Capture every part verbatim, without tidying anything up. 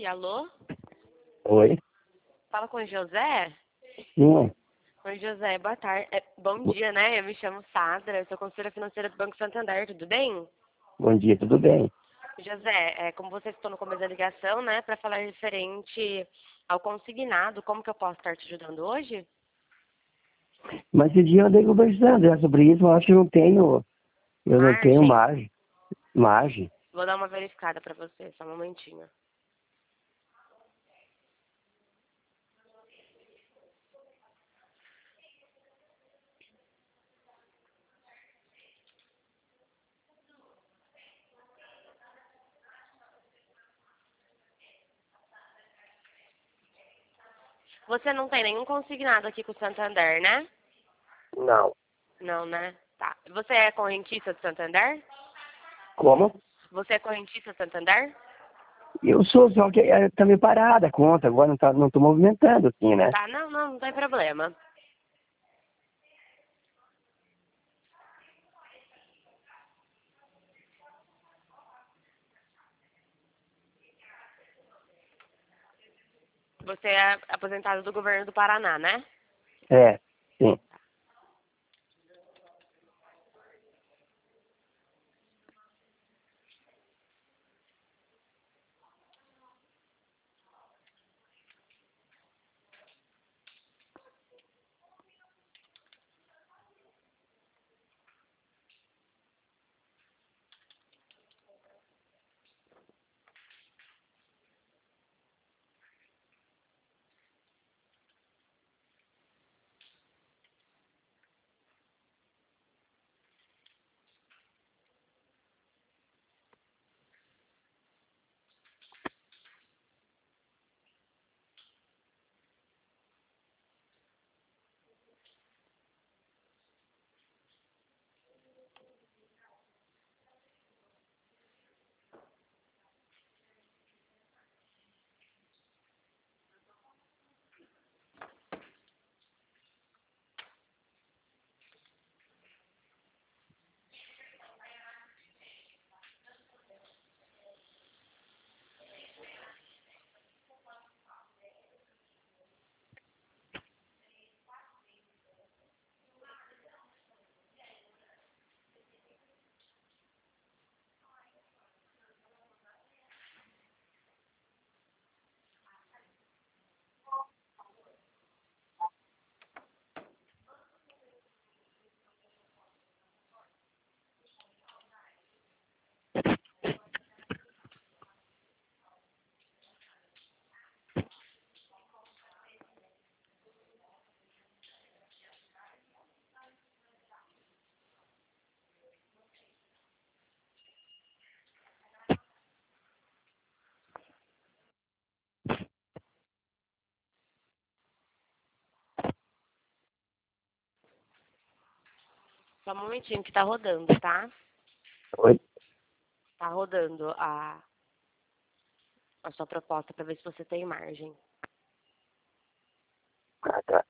alô? Oi? Fala com o José? Sim. Oi, José, boa tarde. É, bom dia, né? Eu me chamo Sandra, eu sou consultora financeira do Banco Santander, tudo bem? Bom dia, tudo bem? José, é, como você citou no começo da ligação, né, para falar referente ao consignado, como que eu posso estar te ajudando hoje? Mas esse dia eu andei conversando é sobre isso, eu acho que eu não tenho, eu não tenho Margem? margem. Margem. Vou dar uma verificada para você, só um momentinho. Você não tem nenhum consignado aqui com o Santander, né? Não. Não, né? Tá. Você é correntista do Santander? Como? Você é correntista do Santander? Eu sou, só que é, tá meio parada a conta, agora não, tá, não tô movimentando assim, né? Tá, não, não, não tem problema. Você é aposentado do governo do Paraná, né? É, sim. Só um momentinho que tá rodando, tá? Oi? Tá rodando a, a sua proposta para ver se você tem margem. Ah, tá.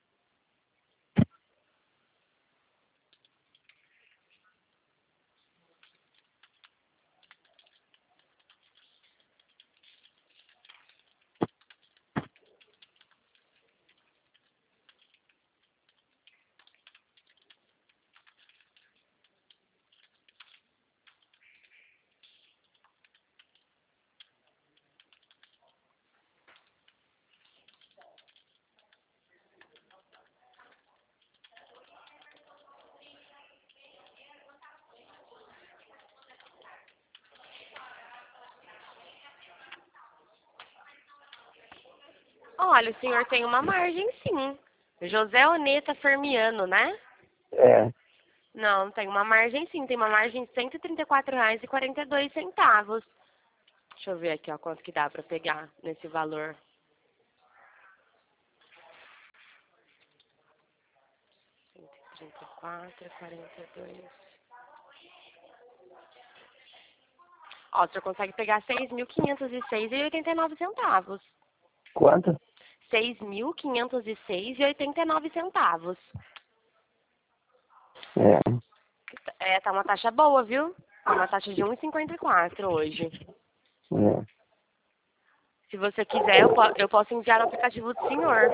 Olha, o senhor tem uma margem, sim. José Oneta Fermiano, né? É. Não, tem uma margem, sim. Tem uma margem de cento e trinta e quatro reais e quarenta e dois centavos. Deixa eu ver aqui, ó, quanto que dá para pegar nesse valor. cento e trinta e quatro e quarenta e dois. Ó, o senhor consegue pegar seis mil quinhentos e seis e oitenta e nove centavos. Quanto? seis mil quinhentos e seis e oitenta e nove centavos. É. É, tá uma taxa boa, viu? Tá uma taxa de um e cinquenta e quatro hoje. É. Se você quiser, eu, po eu posso enviar no aplicativo do senhor.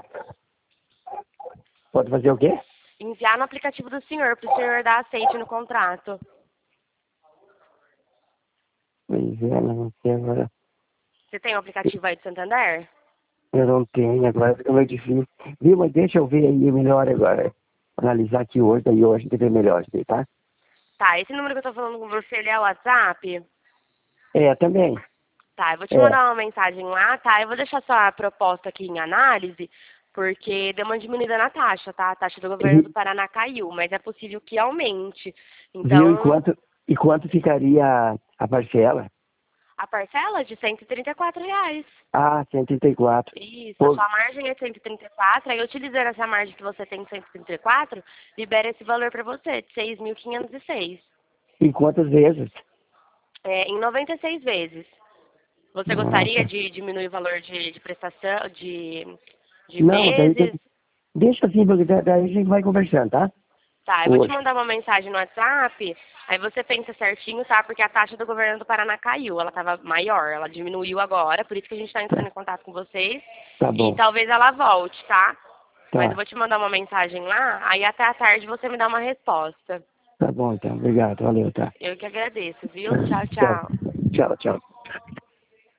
Pode fazer o quê? Enviar no aplicativo do senhor, para o senhor dar aceite no contrato. Pois é, mas não sei agora. Você tem o aplicativo aí do Santander? Eu não tenho, agora fica meio difícil. Viu, mas deixa eu ver aí melhor agora. Analisar aqui hoje, daí hoje tem que ver melhor isso aí, tá? Tá, esse número que eu tô falando com você, ele é o WhatsApp? É, também. Tá, eu vou te É. mandar uma mensagem lá, tá? Eu vou deixar sua proposta aqui em análise, porque deu uma diminuída na taxa, tá? A taxa do governo do E, Paraná caiu, mas é possível que aumente. viu, e Então, quanto, e quanto ficaria a, a parcela? a parcela é de cento e trinta e quatro reais. Ah, cento e trinta e quatro. Isso, a Pô, sua margem é cento e trinta e quatro, aí utilizando essa margem que você tem de cento e trinta e quatro, libera esse valor para você, de seis mil quinhentos e seis. e quantas vezes? É, em noventa e seis vezes. Você gostaria Nossa. de diminuir o valor de, de prestação, de, de Não, daí, meses? daí- deixa assim, porque da- daí a gente vai conversando, tá? Tá, eu vou te Hoje. mandar uma mensagem no WhatsApp, aí você pensa certinho, tá? Porque a taxa do governo do Paraná caiu, ela estava maior, ela diminuiu agora, por isso que a gente está entrando em contato com vocês. Tá E bom, talvez ela volte, tá? Mas eu tá. vou te mandar uma mensagem lá, aí até a tarde você me dá uma resposta. Tá bom, então. Obrigado, valeu, tá. Eu que agradeço, viu? Tchau, Tchau, tchau. tchau. tchau.